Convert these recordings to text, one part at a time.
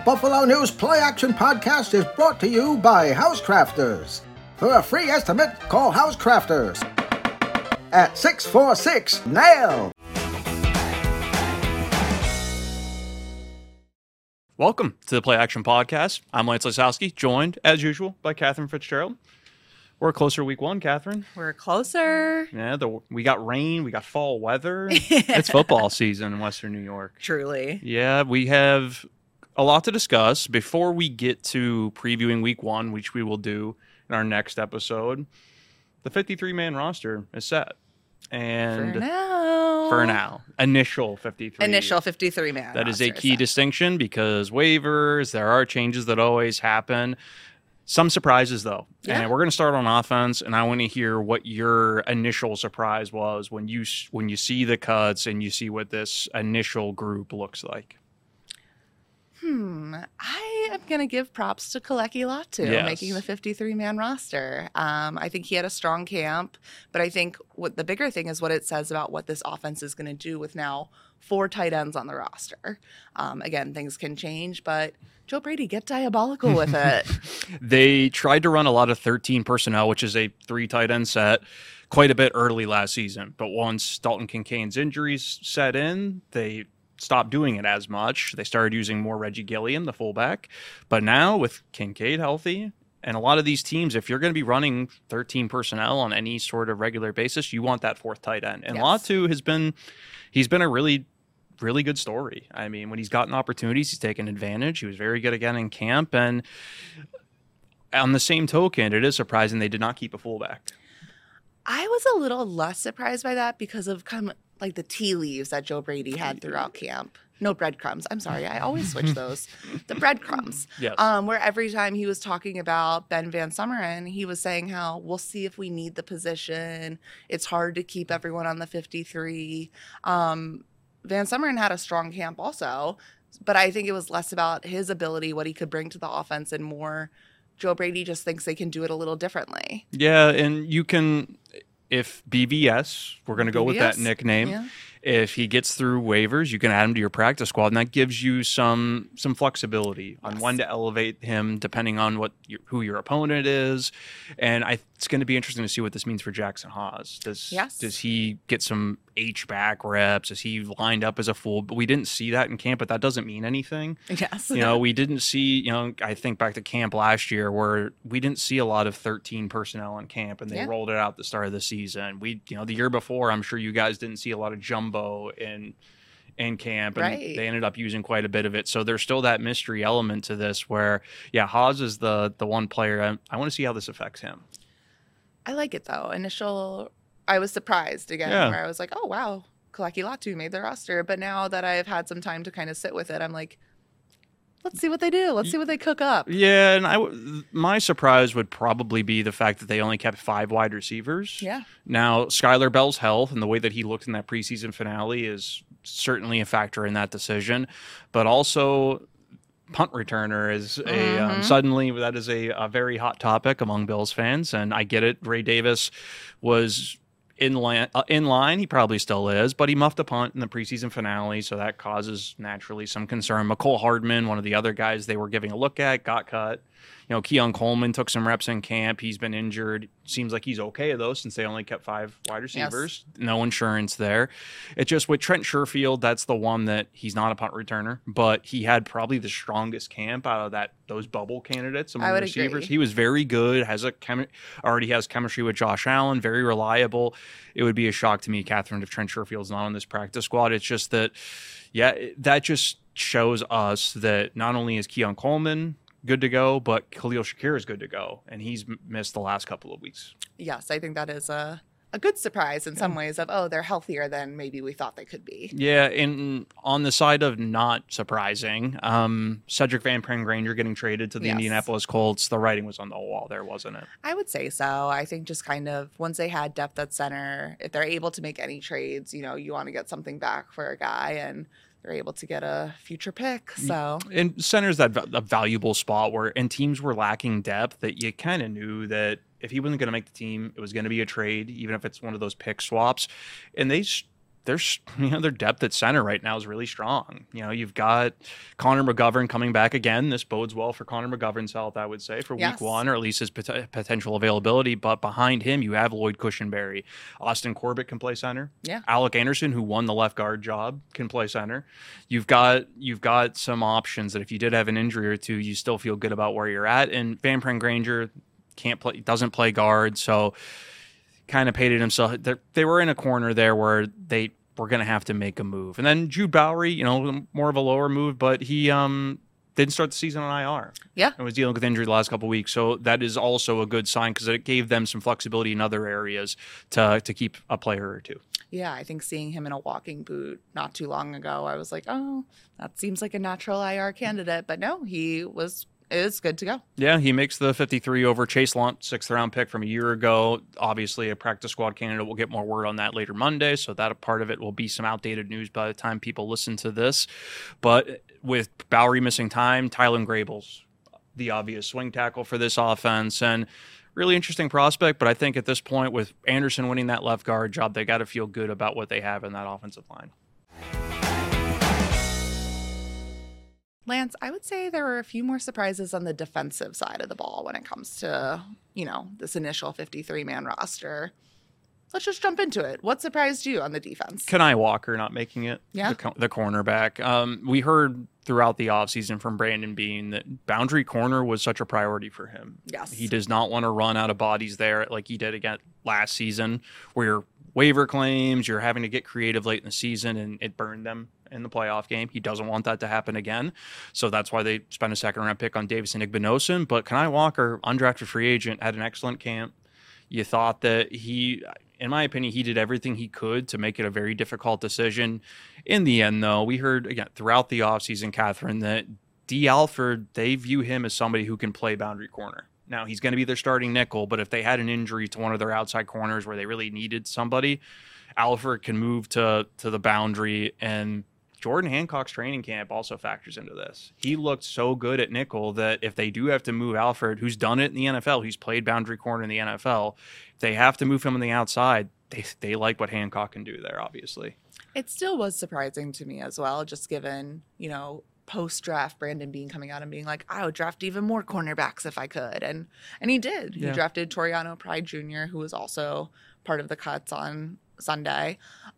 Buffalo News Play Action Podcast is brought to you by Housecrafters. For a free estimate, call Housecrafters at 646-NAIL. Welcome to the Play Action Podcast. I'm Lance Lisowski, joined, as usual, by Catherine Fitzgerald. We're closer to week one, Catherine. We're closer. Yeah, we got rain, we got fall weather. It's football season in Western New York. Truly. Yeah, we have a lot to discuss. Before we get to previewing week one, which we will do in our next episode, the 53-man roster is set. And For now. Initial 53. Initial 53-man That is a key distinction because waivers, there are changes that always happen. Some surprises, though. Yeah. And we're going to start on offense, and I want to hear what your initial surprise was when you see the cuts and you see what this initial group looks like. I am going to give props to Kalecki Latu making the 53-man roster. I think he had a strong camp, but I think what the bigger thing is what it says about what this offense is going to do with now 4 tight ends on the roster. Again, things can change, but Joe Brady, get diabolical with it. They tried to run a lot of 13 personnel, which is a 3 tight end set, quite a bit early last season. But once Dalton Kincaid's injuries set in, they stopped doing it as much. They started using more Reggie Gilliam, the fullback. But now with Kincaid healthy, and a lot of these teams, if you're going to be running 13 personnel on any sort of regular basis, you want that 4th tight end. And Latu he's been a really good story. I mean, when he's gotten opportunities, he's taken advantage. He was very good again in camp. And on the same token, it is surprising they did not keep a fullback. I was a little less surprised by that because of kind of like the tea leaves that Joe Brady had throughout camp. No, breadcrumbs. I'm sorry. I always switch those. The breadcrumbs. Yes. Where every time he was talking about Ben Van Sumeren, he was saying how we'll see if we need the position. It's hard to keep everyone on the 53. Van Sumeren had a strong camp also, but I think it was less about his ability, what he could bring to the offense, and more Joe Brady just thinks they can do it a little differently. Yeah, and you can, if BVS, we're going to go with that nickname, if he gets through waivers, you can add him to your practice squad, and that gives you some flexibility on when to elevate him depending on who your opponent is. And it's going to be interesting to see what this means for Jackson Haas. Does he get some H-back reps? Is he lined up as a full? But we didn't see that in camp, but that doesn't mean anything. Yes. We didn't see, I think back to camp last year where we didn't see a lot of 13 personnel in camp, and they rolled it out the start of the season. The year before, I'm sure you guys didn't see a lot of jumbo in camp, and they ended up using quite a bit of it. So there's still that mystery element to this where, Haas is the one player. I want to see how this affects him. I like it, though. I was surprised again, where I was like, oh, wow, Kalecki Latu made the roster. But now that I've had some time to kind of sit with it, I'm like, let's see what they do. Let's see what they cook up. Yeah, and my surprise would probably be the fact that they only kept 5 wide receivers. Yeah. Now, Skylar Bell's health and the way that he looked in that preseason finale is certainly a factor in that decision. But also, punt returner is suddenly that is a very hot topic among Bills fans, and I get it. Ray Davis was in line. He probably still is, but he muffed a punt in the preseason finale, so that causes naturally some concern. McCole Hardman, one of the other guys they were giving a look at, got cut. Keon Coleman took some reps in camp. He's been injured. Seems like he's okay, though, since they only kept 5 wide receivers. Yes. No insurance there. It's just with Trent Sherfield, that's the one that he's not a punt returner, but he had probably the strongest camp out of those bubble candidates among the receivers. Agree. He was very good, already has chemistry with Josh Allen, very reliable. It would be a shock to me, Catherine, if Trent Sherfield's not on this practice squad. It's just that, that just shows us that not only is Keon Coleman good to go, but Khalil Shakir is good to go, and he's missed the last couple of weeks. Yes, I think that is a good surprise in some ways of, they're healthier than maybe we thought they could be. Yeah, and on the side of not surprising, Cedric Van Pren-Granger getting traded to the Indianapolis Colts, the writing was on the wall there, wasn't it? I would say so. I think just kind of once they had depth at center, if they're able to make any trades, you want to get something back for a guy, and they're able to get a future pick. So, and center's a valuable spot and teams were lacking depth that you kind of knew that if he wasn't going to make the team, it was going to be a trade, even if it's one of those pick swaps. And they their depth at center right now is really strong. You've got Connor McGovern coming back again. This bodes well for Connor McGovern's health, I would say, for week one, or at least his potential availability. But behind him, you have Lloyd Cushenberry. Austin Corbett can play center. Yeah. Alec Anderson, who won the left guard job, can play center. You've got some options that if you did have an injury or two, you still feel good about where you're at. And Van Granger doesn't play guard, so kind of painted himself. They were in a corner there where they were going to have to make a move. And then Jude Bowery, more of a lower move, but he didn't start the season on IR. Yeah. And was dealing with injury the last couple of weeks. So that is also a good sign because it gave them some flexibility in other areas to keep a player or two. Yeah, I think seeing him in a walking boot not too long ago, I was like, oh, that seems like a natural IR candidate. But no, he is good to go. Yeah, he makes the 53 over Chase Lunt, 6th-round pick from a year ago. Obviously, a practice squad candidate. We'll get more word on that later Monday, so that part of it will be some outdated news by the time people listen to this. But with Bowery missing time, Tylen Grable's the obvious swing tackle for this offense, and really interesting prospect. But I think at this point, with Anderson winning that left guard job, they got to feel good about what they have in that offensive line. Lance, I would say there were a few more surprises on the defensive side of the ball when it comes to, this initial 53-man roster. Let's just jump into it. What surprised you on the defense? Kenai Walker not making it, yeah. the cornerback. We heard throughout the offseason from Brandon Beane that boundary corner was such a priority for him. Yes. He does not want to run out of bodies there like he did again last season, where waiver claims, you're having to get creative late in the season, and it burned them in the playoff game. He doesn't want that to happen again. So that's why they spent a 2nd-round pick on Davison Igbinosun. But Kenai Walker, undrafted free agent, had an excellent camp. You thought that in my opinion, he did everything he could to make it a very difficult decision. In the end, though, we heard, again, throughout the offseason, Catherine, that D. Alford, they view him as somebody who can play boundary corner. Now, he's going to be their starting nickel, but if they had an injury to one of their outside corners where they really needed somebody, Alford can move to the boundary. And Jordan Hancock's training camp also factors into this. He looked so good at nickel that if they do have to move Alford, who's done it in the NFL, who's played boundary corner in the NFL, if they have to move him on the outside, they like what Hancock can do there, obviously. It still was surprising to me as well, just given, post-draft Brandon Beane coming out and being like, I would draft even more cornerbacks if I could. And he did. Yeah. He drafted Toriano Pride Jr., who was also part of the cuts on Sunday.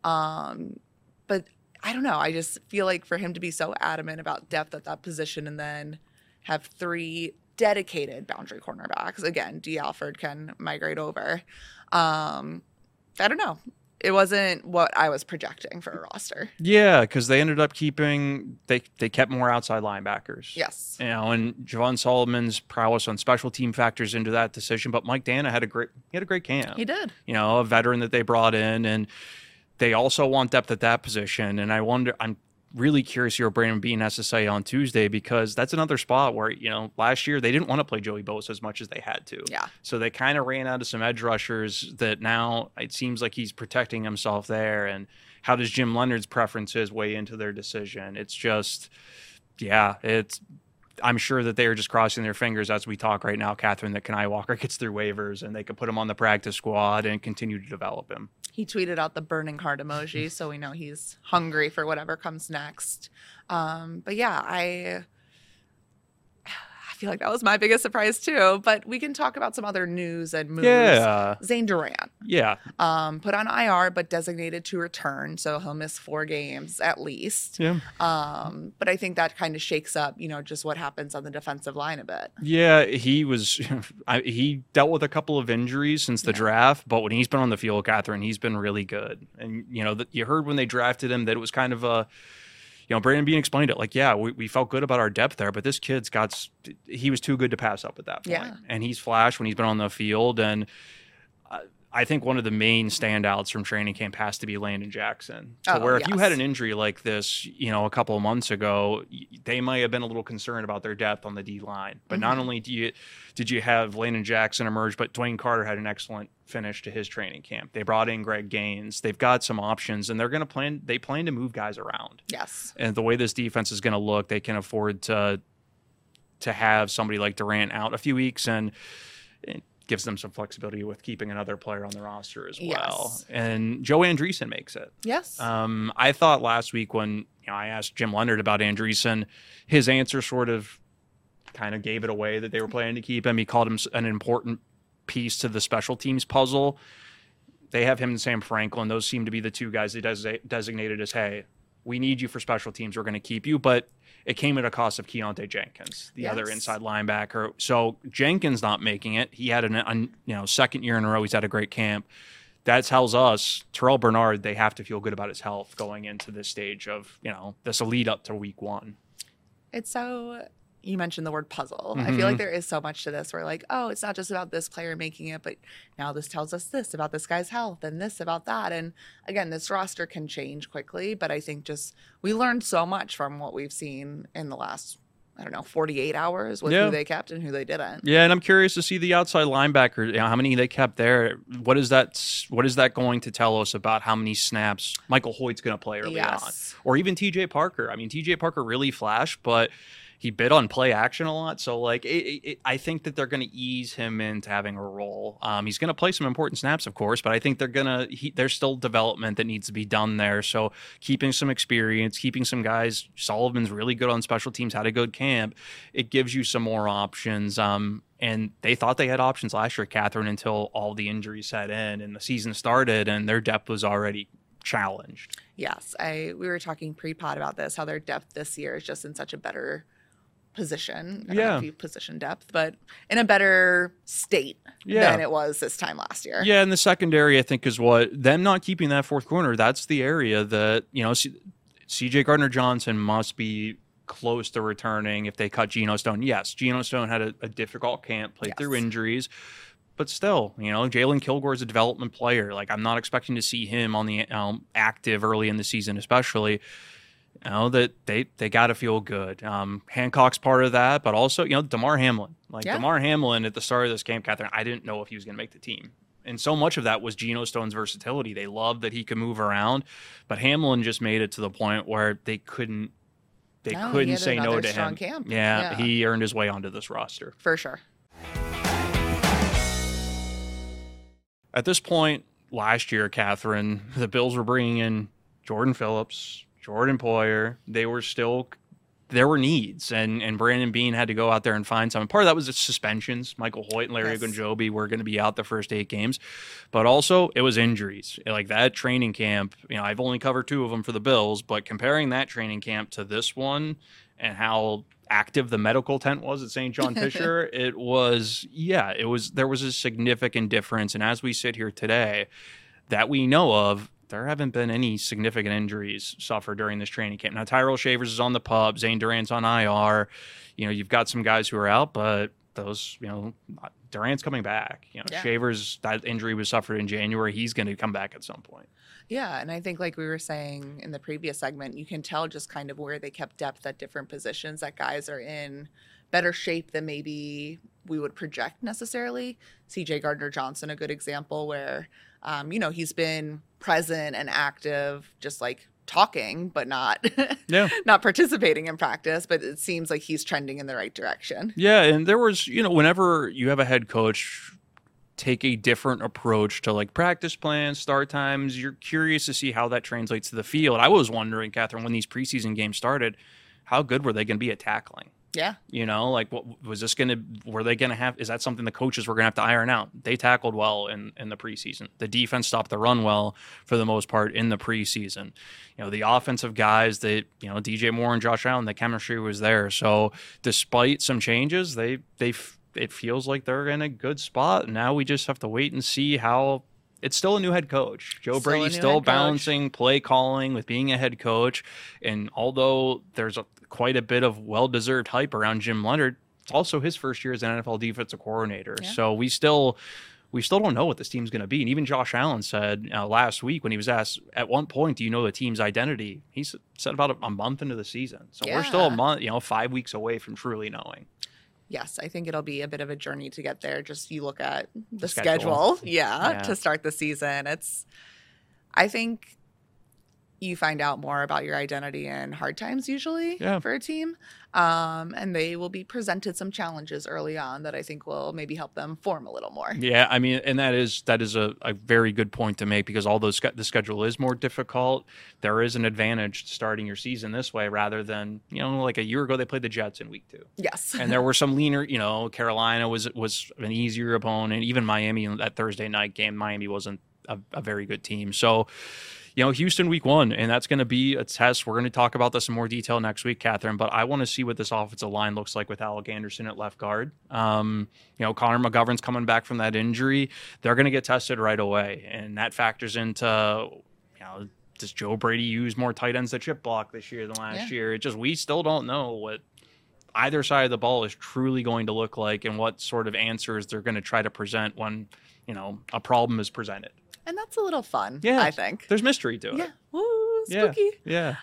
But I don't know. I just feel like for him to be so adamant about depth at that position and then have 3 dedicated boundary cornerbacks, again, D. Alford can migrate over. I don't know. It wasn't what I was projecting for a roster. Yeah, because they ended up they kept more outside linebackers. Yes. And Javon Solomon's prowess on special team factors into that decision. But Mike Dana had a great camp. He did. A veteran that they brought in, and they also want depth at that position. And I'm really curious to hear what Brandon Beane has to say on Tuesday, because that's another spot where, last year they didn't want to play Joey Bosa as much as they had to. Yeah. So they kind of ran out of some edge rushers that now it seems like he's protecting himself there. And how does Jim Leonard's preferences weigh into their decision? It's just, I'm sure that they are just crossing their fingers as we talk right now, Catherine, that Kenai Walker gets through waivers and they could put him on the practice squad and continue to develop him. He tweeted out the burning heart emoji, so we know he's hungry for whatever comes next. But yeah, I feel like that was my biggest surprise too. But we can talk about some other news and moves. Yeah. Zane Durant. Yeah. Put on IR, but designated to return, so he'll miss 4 games at least. Yeah. But I think that kind of shakes up, just what happens on the defensive line a bit. Yeah, he dealt with a couple of injuries since the draft, but when he's been on the field, Catherine, he's been really good. And, you heard when they drafted him that it was kind of a, Brandon Beane explained it like, we felt good about our depth there, but this kid's he was too good to pass up at that point. Yeah. And he's flashed when he's been on the field. And I think one of the main standouts from training camp has to be Landon Jackson. If you had an injury like this, a couple of months ago, they might have been a little concerned about their depth on the D line. But not only did you have Landon Jackson emerge, but Dwayne Carter had an excellent finish to his training camp. They brought in Greg Gaines. They've got some options, and they plan to move guys around. Yes. And the way this defense is going to look, they can afford to have somebody like Durant out a few weeks and gives them some flexibility with keeping another player on the roster as well. Yes. And Joe Andreessen makes it. Yes. I thought last week when I asked Jim Leonard about Andreessen, his answer sort of kind of gave it away that they were planning to keep him. He called him an important piece to the special teams puzzle. They have him and Sam Franklin. Those seem to be the two guys they designated as, hey, we need you for special teams. We're going to keep you. But it came at a cost of Keontae Jenkins, the other inside linebacker. So Jenkins not making it. He had second year in a row. He's had a great camp. That tells us Terrell Bernard, they have to feel good about his health going into this stage of, this lead up to week 1. It's so, you mentioned the word puzzle. Mm-hmm. I feel like there is so much to this where like, oh, it's not just about this player making it, but now this tells us this about this guy's health and this about that. And again, this roster can change quickly, but I think just we learned so much from what we've seen in the last, 48 hours with who they kept and who they didn't. Yeah, and I'm curious to see the outside linebacker, how many they kept there. What is that going to tell us about how many snaps Michael Hoyt's going to play early on? Or even TJ Parker. I mean, TJ Parker really flashed, but he bid on play action a lot. So, I think that they're going to ease him into having a role. He's going to play some important snaps, of course, but I think there's still development that needs to be done there. So, keeping some experience, keeping some guys. Sullivan's really good on special teams, had a good camp. It gives you some more options. And they thought they had options last year, Catherine, until all the injuries set in and the season started and their depth was already challenged. Yes. We were talking pre-pod about this, how their depth this year is just in such a better position. I don't know if you position depth, but in a better state than it was this time last year. Yeah, and the secondary, I think, is what them not keeping that fourth corner. That's the area that CJ Gardner-Johnson must be close to returning if they cut Geno Stone. Yes, Geno Stone had a difficult camp, played through injuries. But still, Jalen Kilgore is a development player. I'm not expecting to see him on the active early in the season, especially. That they got to feel good. Hancock's part of that, but also, Damar Hamlin. Damar Hamlin at the start of this camp, Catherine, I didn't know if he was going to make the team. And so much of that was Geno Stone's versatility. They loved that he could move around, but Hamlin just made it to the point where they couldn't say no to him. Camp. Yeah, he earned his way onto this roster. For sure. At this point last year, Catherine, the Bills were bringing in Jordan Phillips, Jordan Poyer. There were needs, and Brandon Beane had to go out there and find something. Part of that was the suspensions. Michael Hoyt and Larry Ogunjobi were going to be out the first 8 games, but also it was injuries. That training camp, I've only covered 2 of them for the Bills, but comparing that training camp to this one and how active the medical tent was at St. John Fisher, there was a significant difference. And as we sit here today, that we know of, there haven't been any significant injuries suffered during this training camp. Now, Tyrell Shavers is on the PUP. Zane Durant's on IR. You've got some guys who are out, but those, Durant's coming back. Shavers, that injury was suffered in January. He's going to come back at some point. Yeah, and I think like we were saying in the previous segment, you can tell just kind of where they kept depth at different positions, that guys are in better shape than maybe we would project necessarily. CJ Gardner-Johnson, a good example where, he's been present and active, just talking, but not not participating in practice. But it seems like he's trending in the right direction. Yeah, and there was, whenever you have a head coach take a different approach to practice plans, start times, you're curious to see how that translates to the field. I was wondering, Catherine, when these preseason games started, how good were they going to be at tackling? Yeah. What was this going to, were they going to have, is that something the coaches were going to have to iron out? They tackled well in the preseason. The defense stopped the run well for the most part in the preseason. The offensive guys that, DJ Moore and Josh Allen, the chemistry was there. So despite some changes, it feels like they're in a good spot. Now we just have to wait and see how. It's still a new head coach. Joe Brady's still balancing play calling with being a head coach. And although there's quite a bit of well-deserved hype around Jim Leonard, it's also his first year as an NFL defensive coordinator. Yeah. So we still don't know what this team's going to be. And even Josh Allen said last week when he was asked, at what point do you know the team's identity? He said about a month into the season. So we're still a month, 5 weeks away from truly knowing. Yes, I think it'll be a bit of a journey to get there. Just you look at the schedule. To start the season. I think, you find out more about your identity in hard times usually for a team. And they will be presented some challenges early on that I think will maybe help them form a little more. Yeah, I mean, and that is a very good point to make, because although the schedule is more difficult, there is an advantage to starting your season this way rather than, like a year ago they played the Jets in week 2. Yes. And there were some leaner, Carolina was an easier opponent. Even Miami in that Thursday night game, Miami wasn't a very good team. So, Houston week 1, and that's going to be a test. We're going to talk about this in more detail next week, Catherine, but I want to see what this offensive line looks like with Alec Anderson at left guard. Connor McGovern's coming back from that injury. They're going to get tested right away, and that factors into, does Joe Brady use more tight ends to chip block this year than last year? We still don't know what either side of the ball is truly going to look like and what sort of answers they're going to try to present when, a problem is presented. And that's a little fun, I think. There's mystery to it. Yeah. Woo, spooky. Yeah.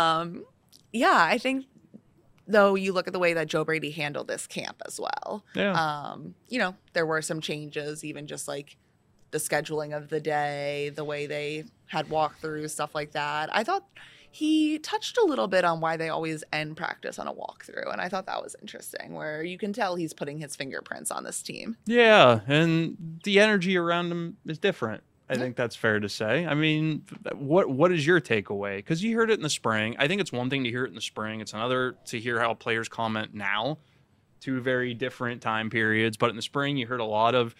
I think, though, you look at the way that Joe Brady handled this camp as well. Yeah. There were some changes, even just like the scheduling of the day, the way they had walkthroughs, stuff like that. I thought he touched a little bit on why they always end practice on a walkthrough, and I thought that was interesting, where you can tell he's putting his fingerprints on this team. Yeah, and the energy around him is different. I think that's fair to say. I mean, what is your takeaway? Because you heard it in the spring. I think it's one thing to hear it in the spring. It's another to hear how players comment now. 2 very different time periods. But in the spring, you heard a lot of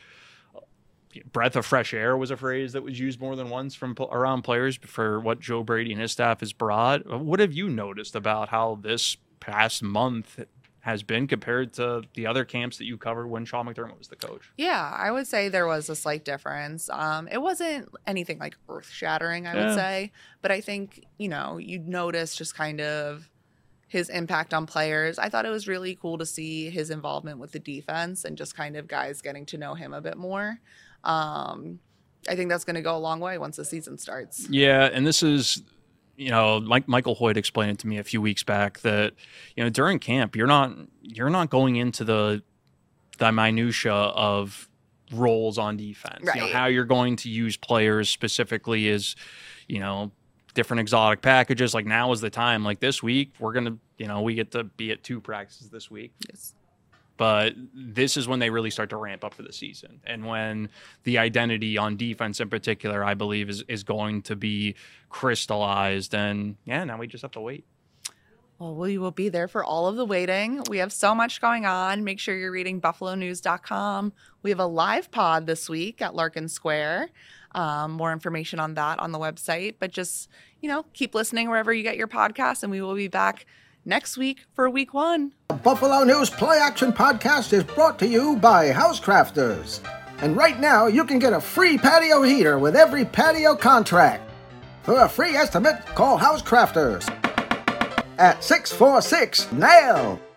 breath of fresh air was a phrase that was used more than once from around players for what Joe Brady and his staff has brought. What have you noticed about how this past month has been compared to the other camps that you covered when Sean McDermott was the coach? Yeah, I would say there was a slight difference. It wasn't anything like earth-shattering, I would say. But I think, you'd notice just kind of his impact on players. I thought it was really cool to see his involvement with the defense and just kind of guys getting to know him a bit more. I think that's going to go a long way once the season starts. Yeah, and this is... Michael Hoyt explained it to me a few weeks back that, during camp, you're not going into the minutia of roles on defense. Right. How you're going to use players specifically is, different exotic packages. Like now is the time. Like this week, we're going to, we get to be at 2 practices this week. Yes. But this is when they really start to ramp up for the season. And when the identity on defense in particular, I believe, is going to be crystallized. And now we just have to wait. Well, we will be there for all of the waiting. We have so much going on. Make sure you're reading BuffaloNews.com. We have a live pod this week at Larkin Square. More information on that on the website. But just, keep listening wherever you get your podcasts, and we will be back next week for week 1. The Buffalo News Play Action Podcast is brought to you by Housecrafters. And right now, you can get a free patio heater with every patio contract. For a free estimate, call Housecrafters at 646-NAIL.